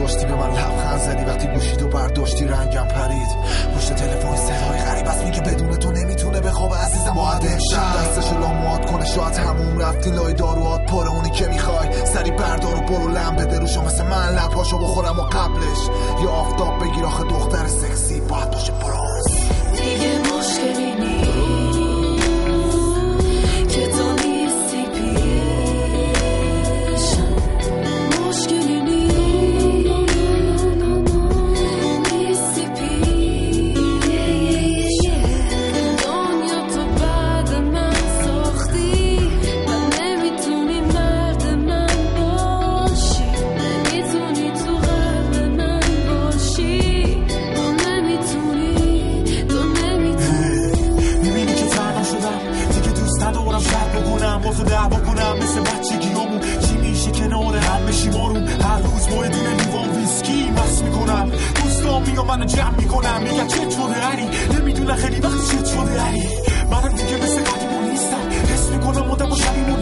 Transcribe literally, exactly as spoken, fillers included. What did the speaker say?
داشتی به من لبخند زدی وقتی گوشیتو برداشتی رنگم پرید پشت تلفن صدای غریب است میگه بدون تو نمیتونه بخوابه عزیزم باید امشب دستشو لاموات کنه شاید هموم رفتی لای داروات پر اونی که میخوای سری بردار و برو لم بده روشو مثل من لبهاشو بخورم و قبلش یا آفتاب بگیر آخه دختر سکسی باید باشه برانس دیگه مشکلی نیست که تو نیستی پیش مشکلی نیستی پیش دنیا تو بعد من ساختی و نمیتونی مرد من باشی نمیتونی تو قلب من باشی تو نمیتونی تو نمیتونی میبینی که تنها شدم دیگه دوست ندارم شب بکنم با تو دعوا کنم مثل بچگیامون چی میشه کنار هم بشیم آروم هر روز با یه دونه لیوان ویسکی مست میکنم دوستان میان منو جمع میکنم میگن چه شده علی نمیدونم خیلی وقت چه شده علی منم دیگه مثل قدیمون نیستم حس میکنم آدم و شبیمون